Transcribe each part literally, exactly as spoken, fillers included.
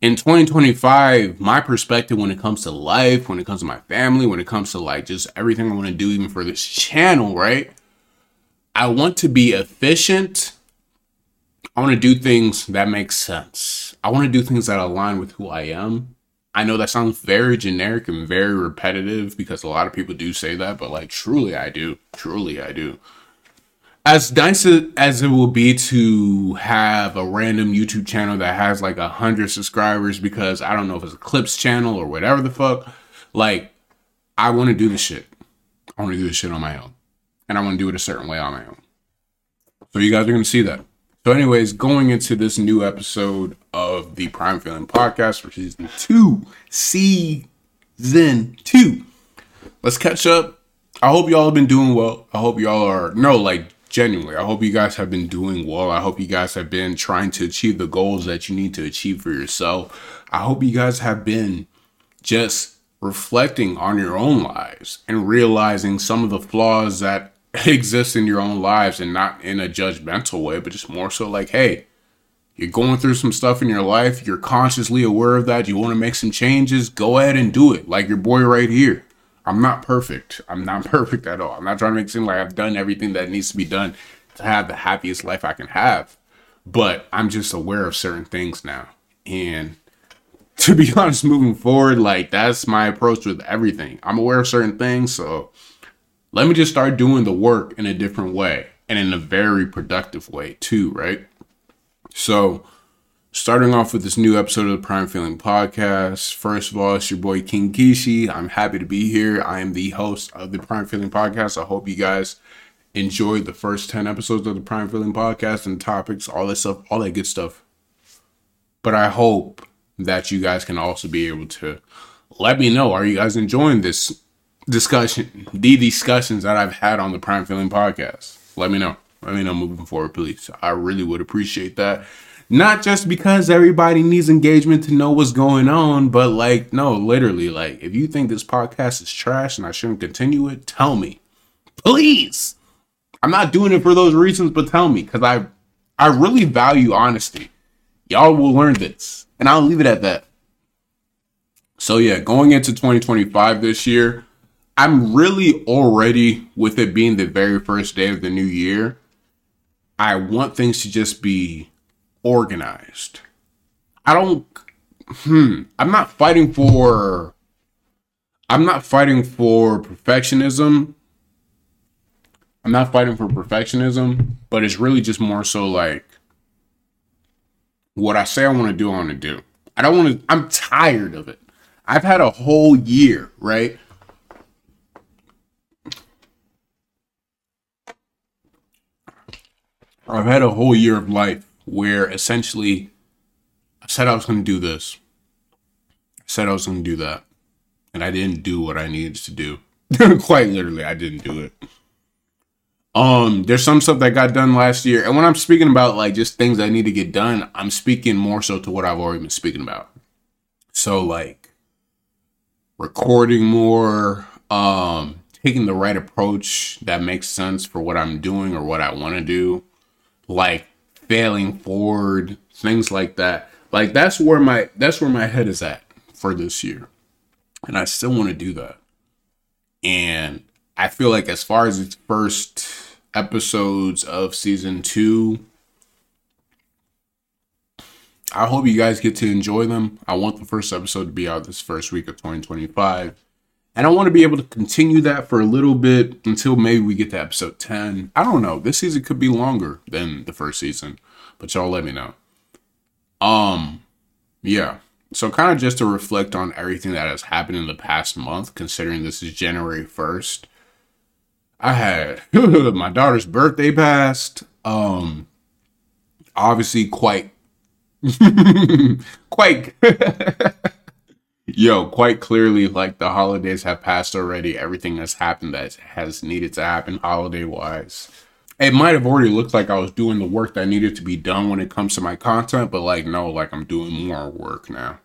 in twenty twenty-five, my perspective when it comes to life, when it comes to my family, when it comes to like just everything I want to do, even for this channel, right? I want to be efficient. I want to do things that make sense. I want to do things that align with who I am. I know that sounds very generic and very repetitive because a lot of people do say that, but like truly I do. Truly I do. As nice as it will be to have a random YouTube channel that has like a hundred subscribers because I don't know if it's a clips channel or whatever the fuck, like I want to do this shit. I want to do this shit on my own. And I want to do it a certain way on my own. So you guys are going to see that. So anyways, going into this new episode of the Prime Feeling Podcast for season two. Season two. Let's catch up. I hope y'all have been doing well. I hope y'all are, no, like genuinely, I hope you guys have been doing well. I hope you guys have been trying to achieve the goals that you need to achieve for yourself. I hope you guys have been just reflecting on your own lives and realizing some of the flaws that exist in your own lives, and not in a judgmental way, but just more so like, hey, you're going through some stuff in your life. You're consciously aware of that. You want to make some changes. Go ahead and do it. Like your boy right here. I'm not perfect. I'm not perfect at all. I'm not trying to make it seem like I've done everything that needs to be done to have the happiest life I can have. But I'm just aware of certain things now. And to be honest, moving forward, like that's my approach with everything. I'm aware of certain things, so let me just start doing the work in a different way and in a very productive way too, right? So starting off with this new episode of the Prime Feeling Podcast. First of all, it's your boy King Kishi. I'm happy to be here. I am the host of the Prime Feeling Podcast. I hope you guys enjoyed the first ten episodes of the Prime Feeling Podcast and topics, all that stuff, all that good stuff. But I hope that you guys can also be able to let me know, are you guys enjoying this discussion, the discussions that I've had on the Prime Feeling Podcast? Let me know. Let me know moving forward, please. I really would appreciate that. Not just because everybody needs engagement to know what's going on, but like, no, literally, like, if you think this podcast is trash and I shouldn't continue it, tell me. Please. I'm not doing it for those reasons, but tell me, because I, I really value honesty. Y'all will learn this, and I'll leave it at that. So yeah, going into twenty twenty-five this year, I'm really already, with it being the very first day of the new year, I want things to just be organized. I don't, hmm, I'm not fighting for, I'm not fighting for perfectionism. I'm not fighting for perfectionism, but it's really just more so like, what I say I want to do, I want to do. I don't want to, I'm tired of it. I've had a whole year, right? I've had a whole year of life where essentially I said I was going to do this. I said I was going to do that. And I didn't do what I needed to do. Quite literally, I didn't do it. Um, there's some stuff that got done last year. And when I'm speaking about like just things that need to get done, I'm speaking more so to what I've already been speaking about. So like recording more, um, taking the right approach that makes sense for what I'm doing or what I want to do. Like failing forward, things like that. Like that's where my that's where my head is at for this year. And I still want to do that. And I feel like as far as its first episodes of season two, I hope you guys get to enjoy them. I want the first episode to be out this first week of twenty twenty-five. And I want to be able to continue that for a little bit until maybe we get to episode ten. I don't know. This season could be longer than the first season, but y'all let me know. Um, yeah. So kind of just to reflect on everything that has happened in the past month, considering this is January first. I had my daughter's birthday passed. Um, obviously quite, quite... Yo, quite clearly, like, the holidays have passed already. Everything has happened that has needed to happen holiday-wise. It might have already looked like I was doing the work that needed to be done when it comes to my content, but, like, no, like, I'm doing more work now.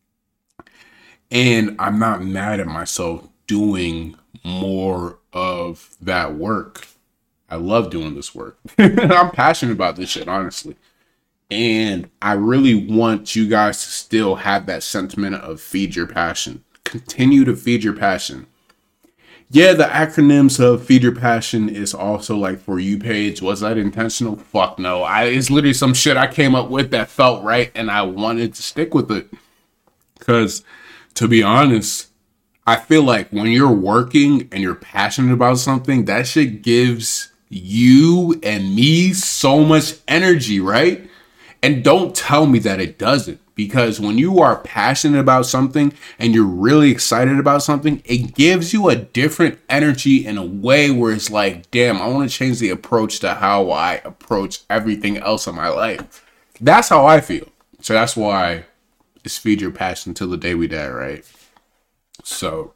And I'm not mad at myself doing more of that work. I love doing this work. I'm passionate about this shit, honestly. And I really want you guys to still have that sentiment of feed your passion. Continue to feed your passion. Yeah, the acronyms of feed your passion is also like For You page. Was that intentional? Fuck no. I it's literally some shit I came up with that felt right and I wanted to stick with it. Because to be honest, I feel like when you're working and you're passionate about something, that shit gives you and me so much energy, right? And don't tell me that it doesn't, because when you are passionate about something and you're really excited about something, it gives you a different energy in a way where it's like, damn, I want to change the approach to how I approach everything else in my life. That's how I feel. So that's why it's feed your passion till the day we die, right? So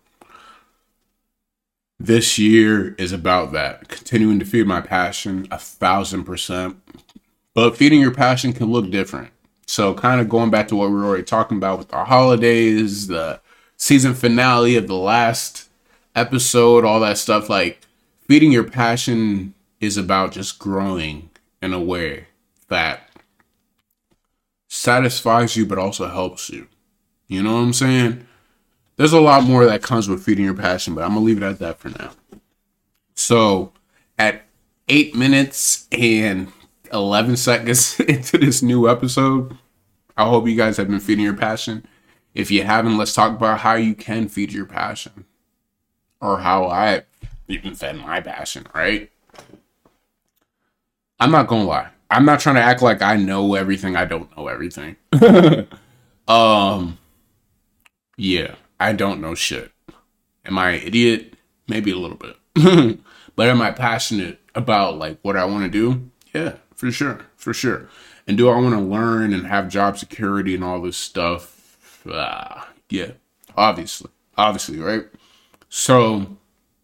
this year is about that. Continuing to feed my passion a thousand percent. But feeding your passion can look different. So kind of going back to what we were already talking about with our holidays, the season finale of the last episode, all that stuff, like feeding your passion is about just growing in a way that satisfies you, but also helps you. You know what I'm saying? There's a lot more that comes with feeding your passion, but I'm going to leave it at that for now. So at eight minutes and eleven seconds into this new episode, I hope you guys have been feeding your passion. If you haven't, let's talk about how you can feed your passion, or how I even fed my passion, right? I'm not gonna lie, I'm not trying to act like I know everything. I don't know everything. um yeah, I don't know shit. Am I an idiot? Maybe a little bit. But am I passionate about like what I want to do? Yeah, for sure, for sure. And do I want to learn and have job security and all this stuff? Uh, yeah, obviously, obviously, right? So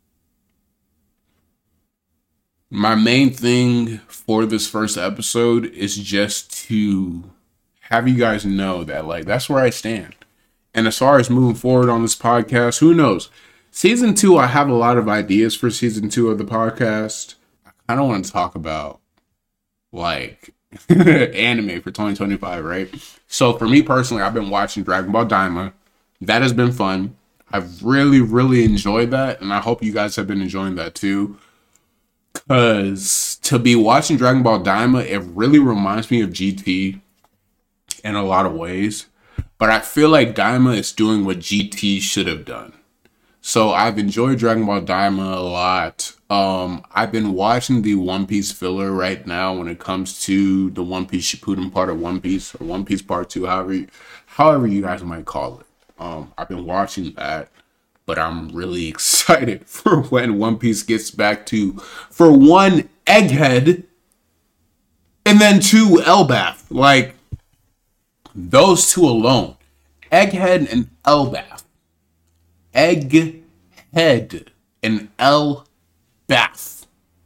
my main thing for this first episode is just to have you guys know that like that's where I stand. And as far as moving forward on this podcast, who knows? Season two, I have a lot of ideas for season two of the podcast. I kind of want to talk about like anime for twenty twenty-five, right? So for me personally, I've been watching Dragon Ball Daima. That has been fun. I've really, really enjoyed that. And I hope you guys have been enjoying that too. Because to be watching Dragon Ball Daima, it really reminds me of G T in a lot of ways. But I feel like Daima is doing what G T should have done. So I've enjoyed Dragon Ball Daima a lot. Um, I've been watching the One Piece filler right now when it comes to the One Piece Shippuden part of One Piece, or One Piece Part two, however you, however you guys might call it. Um, I've been watching that, but I'm really excited for when One Piece gets back to, for one, Egghead, and then two, Elbaf. Like, those two alone. Egghead and Elbaf. Egghead and Elbaf.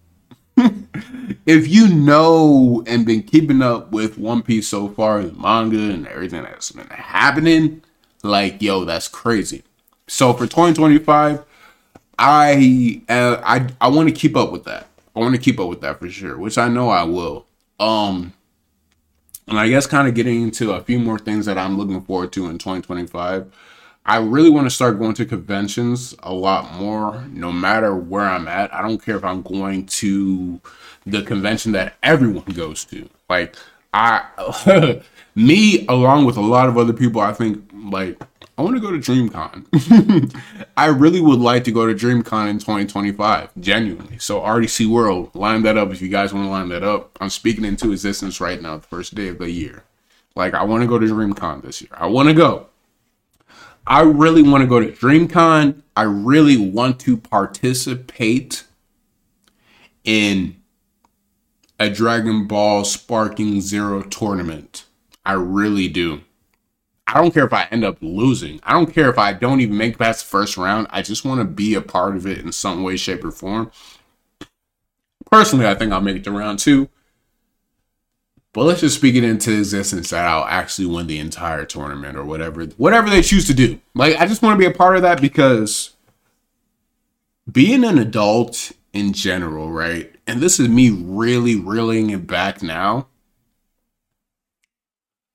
If you know and been keeping up with One Piece so far, the manga and everything that's been happening, like, yo, that's crazy. So for twenty twenty-five, I uh, I I want to keep up with that. I want to keep up with that for sure, which I know I will. Um, and I guess kind of getting into a few more things that I'm looking forward to in twenty twenty-five. I really want to start going to conventions a lot more, no matter where I'm at. I don't care if I'm going to the convention that everyone goes to. Like, I, me, along with a lot of other people, I think, like, I want to go to DreamCon. I really would like to go to DreamCon in twenty twenty-five, genuinely. So R D C World, line that up if you guys want to line that up. I'm speaking into existence right now, the first day of the year. Like, I want to go to DreamCon this year. I want to go. I really want to go to DreamCon. I really want to participate in a Dragon Ball Sparking Zero tournament. I really do. I don't care if I end up losing. I don't care if I don't even make past the first round. I just want to be a part of it in some way, shape, or form. Personally, I think I'll make it to round two. But let's just speak it into existence that I'll actually win the entire tournament or whatever, whatever they choose to do. Like, I just want to be a part of that because being an adult in general, right? And this is me really reeling it back now.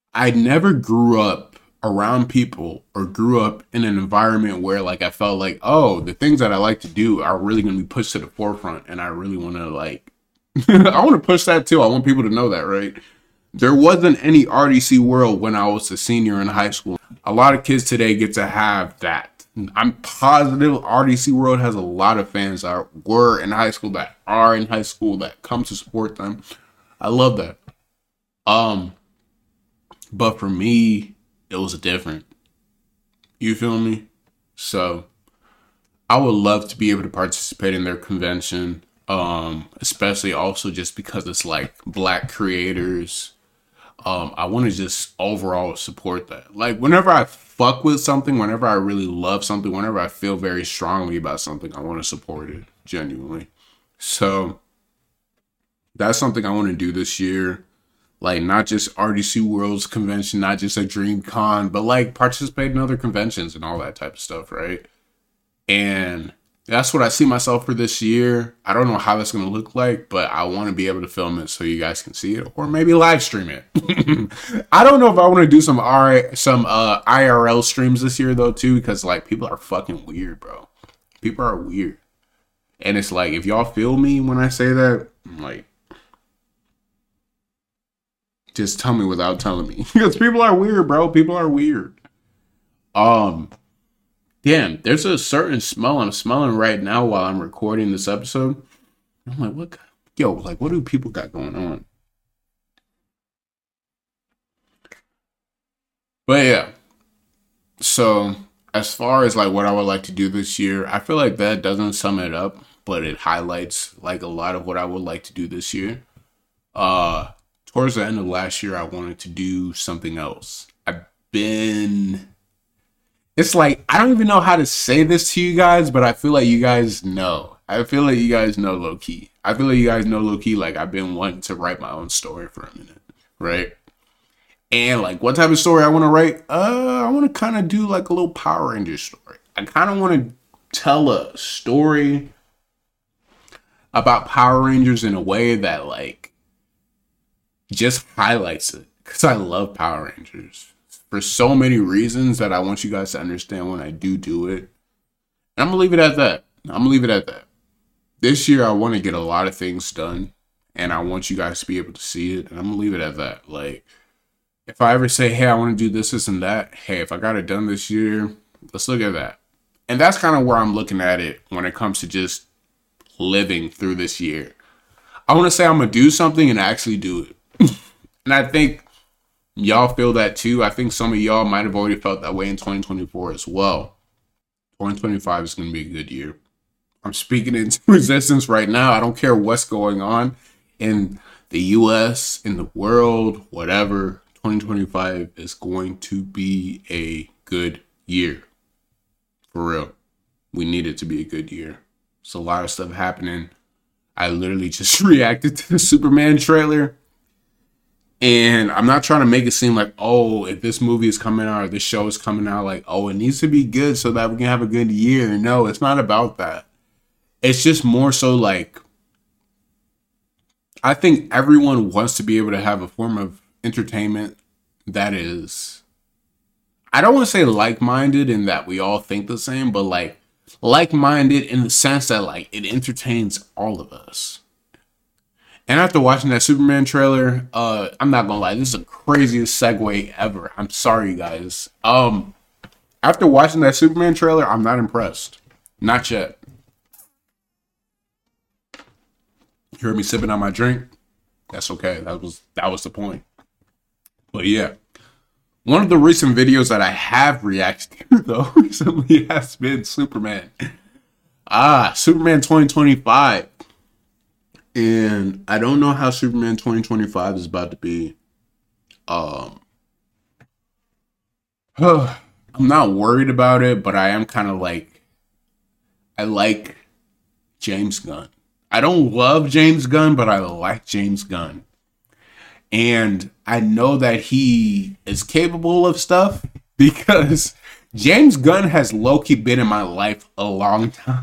I never grew up around people or grew up in an environment where like I felt like, oh, the things that I like to do are really going to be pushed to the forefront, and I really want to like I want to push that too. I want people to know that, right? There wasn't any R D C World when I was a senior in high school. A lot of kids today get to have that. I'm positive R D C World has a lot of fans that were in high school, that are in high school, that come to support them. I love that. Um, but for me, it was different. You feel me? So I would love to be able to participate in their convention. Um, especially also just because it's like black creators. Um, I want to just overall support that. Like whenever I fuck with something, whenever I really love something, whenever I feel very strongly about something, I want to support it genuinely. So that's something I want to do this year. Like not just R D C World's convention, not just a Dream Con, but like participate in other conventions and all that type of stuff, right? And that's what I see myself for this year. I don't know how that's going to look like, but I want to be able to film it so you guys can see it, or maybe live stream it. I don't know if I want to do some R some uh, I R L streams this year though too, because like people are fucking weird, bro. People are weird, and it's like if y'all feel me when I say that, like just tell me without telling me, because people are weird, bro. People are weird. Um. Damn, there's a certain smell I'm smelling right now while I'm recording this episode. I'm like, what? Yo, like, what do people got going on? But yeah, so as far as like what I would like to do this year, I feel like that doesn't sum it up, but it highlights like a lot of what I would like to do this year. Uh, towards the end of last year, I wanted to do something else. I've been It's like, I don't even know how to say this to you guys, but I feel like you guys know. I feel like you guys know low key. I feel like you guys know low key, like I've been wanting to write my own story for a minute, right? And like what type of story I want to write? Uh, I want to kind of do like a little Power Rangers story. I kind of want to tell a story about Power Rangers in a way that like just highlights it. Because I love Power Rangers for so many reasons that I want you guys to understand when I do do it. And I'm going to leave it at that. I'm going to leave it at that. This year, I want to get a lot of things done. And I want you guys to be able to see it. And I'm going to leave it at that. Like, if I ever say, hey, I want to do this, this, and that. Hey, if I got it done this year, let's look at that. And that's kind of where I'm looking at it when it comes to just living through this year. I want to say I'm going to do something and actually do it. And I think y'all feel that too. I think some of y'all might have already felt that way in twenty twenty-four as well. twenty twenty-five is going to be a good year. I'm speaking into existence right now. I don't care what's going on in the U S, in the world, whatever. twenty twenty-five is going to be a good year. For real. We need it to be a good year. There's a lot of stuff happening. I literally just reacted to the Superman trailer. And I'm not trying to make it seem like, oh, if this movie is coming out or this show is coming out, like, oh, it needs to be good so that we can have a good year. No, it's not about that. It's just more so like, I think everyone wants to be able to have a form of entertainment that is, I don't want to say like-minded in that we all think the same, but like like-minded in the sense that like it entertains all of us. And after watching that Superman trailer, uh, I'm not gonna lie, this is the craziest segue ever. I'm sorry, guys. Um, after watching that Superman trailer, I'm not impressed. Not yet. You heard me sipping on my drink? That's okay. That was that was the point. But yeah, one of the recent videos that I have reacted to though recently has been Superman. Ah, Superman twenty twenty-five. And I don't know how Superman twenty twenty-five is about to be. Um, I'm not worried about it, but I am kind of like, I like James Gunn. I don't love James Gunn, but I like James Gunn. And I know that he is capable of stuff because James Gunn has low-key been in my life a long time.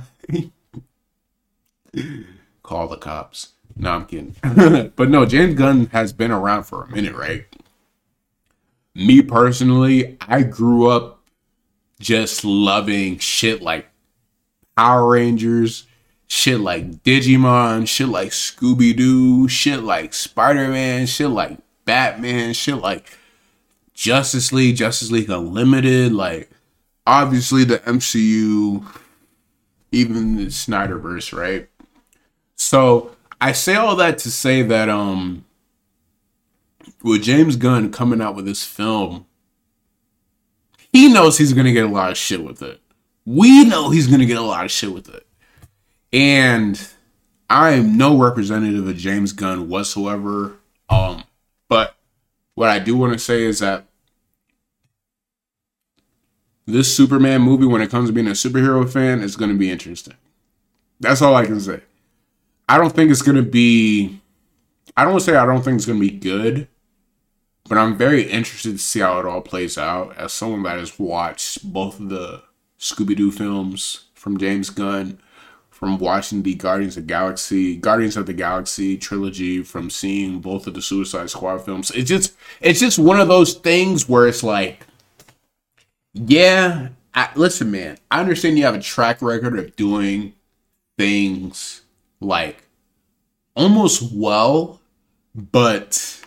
Call the cops. No, I'm kidding. But no, James Gunn has been around for a minute, right? me personally, I grew up just loving shit like Power Rangers, shit like Digimon, shit like Scooby-Doo, shit like Spider-Man, shit like Batman, shit like Justice League, Justice League Unlimited, like obviously the M C U, even the Snyderverse, right? So I say all that to say that um with James Gunn coming out with this film, he knows he's gonna get a lot of shit with it. We know he's gonna get a lot of shit with it. And I am no representative of James Gunn whatsoever. Um, but what I do want to say is that this Superman movie, when it comes to being a superhero fan, is going to be interesting. That's all I can say. I don't think it's going to be... I don't want to say I don't think it's going to be good, but I'm very interested to see how it all plays out as someone that has watched both of the Scooby-Doo films from James Gunn, from watching the Guardians of the Galaxy, Guardians of the Galaxy trilogy, from seeing both of the Suicide Squad films. It's just, it's just one of those things where it's like, yeah, I, listen, man, I understand you have a track record of doing things like almost well, but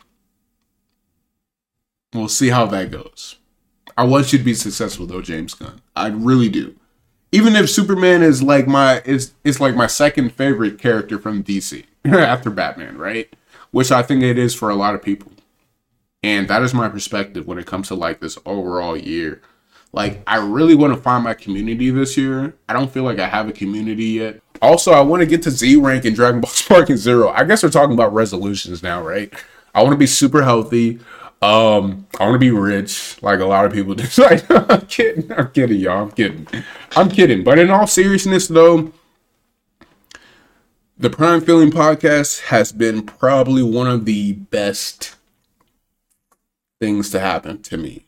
we'll see how that goes. I want you to be successful though, James Gunn. I really do. Even if Superman is like my is is like my second favorite character from D C after Batman, right? Which I think it is for a lot of people. And that is my perspective when it comes to like this overall year. Like, I really want to find my community this year. I don't feel like I have a community yet. Also, I want to get to Z rank in Dragon Ball Sparking Zero. I guess we're talking about resolutions now, right? I want to be super healthy. Um, I want to be rich, like a lot of people do. Like, I'm kidding. I'm kidding, y'all. I'm kidding. I'm kidding. But in all seriousness, though, the Prime Feeling Podcast has been probably one of the best things to happen to me.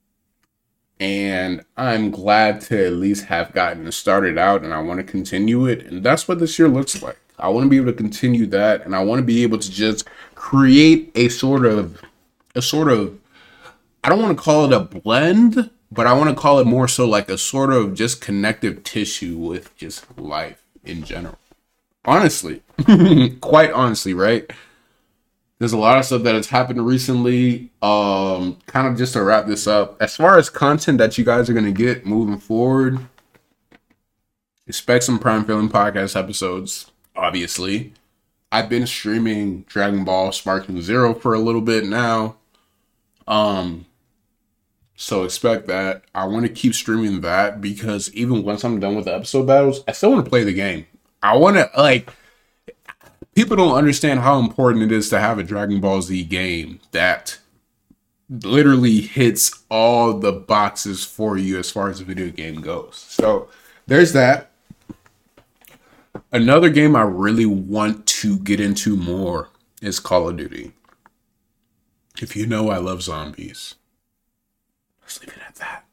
And I'm glad to at least have gotten it started out, and I want to continue it. And that's what this year looks like. I want to be able to continue that, and I want to be able to just create a sort of, a sort of, I don't want to call it a blend, but I want to call it more so like a sort of just connective tissue with just life in general. Honestly, quite honestly, right? There's a lot of stuff that has happened recently. Um, kind of just to wrap this up, as far as content that you guys are going to get moving forward, expect some Prime Feeling Podcast episodes, obviously. I've been streaming Dragon Ball Sparking Zero for a little bit now. Um, so expect that. I want to keep streaming that because even once I'm done with the episode battles, I still want to play the game. I want to, like... People don't understand how important it is to have a Dragon Ball Z game that literally hits all the boxes for you as far as the video game goes. So there's that. Another game I really want to get into more is Call of Duty. If you know, I love zombies. Let's leave it at that.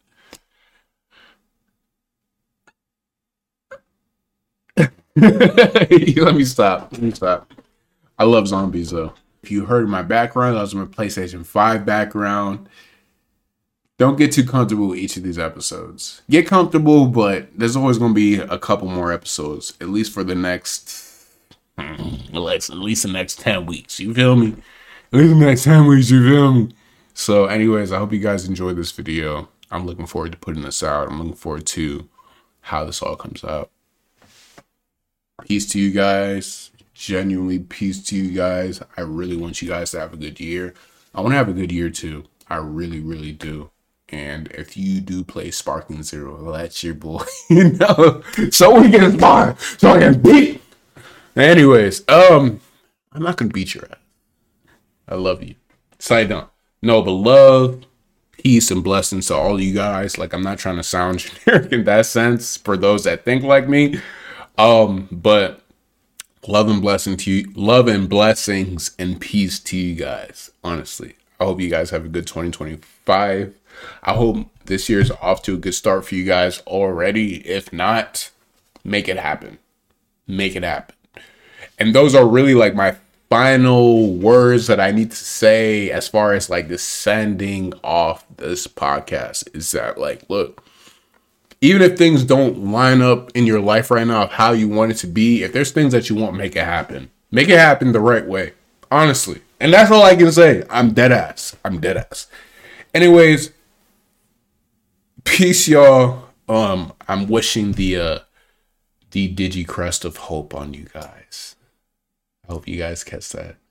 Let me stop. Let me stop. I love zombies though. If you heard my background, I was on my PlayStation five background. Don't get too comfortable with each of these episodes. Get comfortable, but there's always going to be a couple more episodes, at least for the next, at least, at least the next ten weeks. You feel me? At least the next ten weeks, you feel me? So anyways, I hope you guys enjoyed this video. I'm looking forward to putting this out. I'm looking forward to how this all comes out. Peace to you guys. Genuinely peace to you guys. I really want you guys to have a good year. I want to have a good year too. I really, really do. And if you do play Sparking Zero, that's your boy. You know, someone gets fire, so I can beat. Anyways, um, I'm not gonna beat your ass. I love you. Side down. No, but love, peace, and blessings to all you guys. Like, I'm not trying to sound generic in that sense for those that think like me. Um, but love and blessing to you, love and blessings and peace to you guys. Honestly, I hope you guys have a good twenty twenty-five. I hope this year is off to a good start for you guys already. If not, make it happen. Make it happen. And those are really like my final words that I need to say as far as like the sending off this podcast is that, like, look, even if things don't line up in your life right now of how you want it to be, if there's things that you want, make it happen. Make it happen the right way. Honestly. And that's all I can say. I'm dead ass. I'm dead ass. Anyways, peace, y'all. Um, I'm wishing the uh the Digi Crest of hope on you guys. I hope you guys catch that.